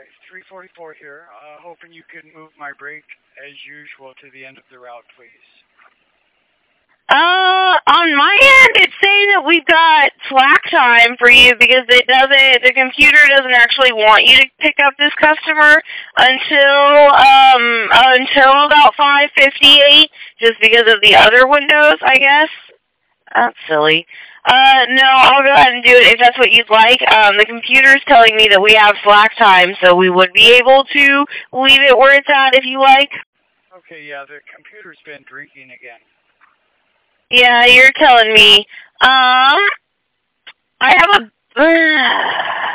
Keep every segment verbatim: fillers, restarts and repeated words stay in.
three forty-four here. Uh, hoping you can move my break as usual to the end of the route, please. Uh, on my end, it's saying that we've got slack time for you because it doesn't, the computer doesn't actually want you to pick up this customer until, um, until about five fifty-eight, just because of the other windows, I guess. That's silly. Uh, no, I'll go ahead and do it if that's what you'd like. Um, the computer's telling me that we have slack time, so we would be able to leave it where it's at if you like. Okay, yeah, the computer's been drinking again. Yeah, you're telling me. Um, I have a... Uh,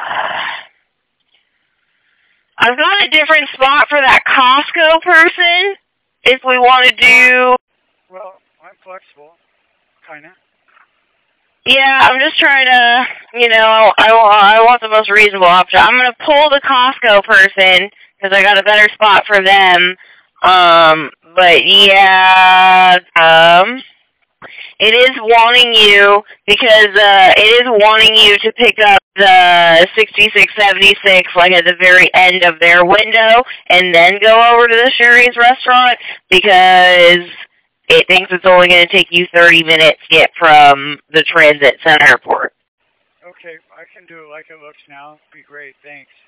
I've got a different spot for that Costco person, if we want to do... Well, I'm flexible, kind of. Yeah, I'm just trying to, you know, I, I want the most reasonable option. I'm going to pull the Costco person, because I got a better spot for them. Um, but yeah, um... It is wanting you, because uh, it is wanting you to pick up the sixty-six seventy-six, like at the very end of their window, and then go over to the Sherry's restaurant, because it thinks it's only going to take you thirty minutes to get from the transit center airport. Okay, I can do it like it looks now. Be great, thanks.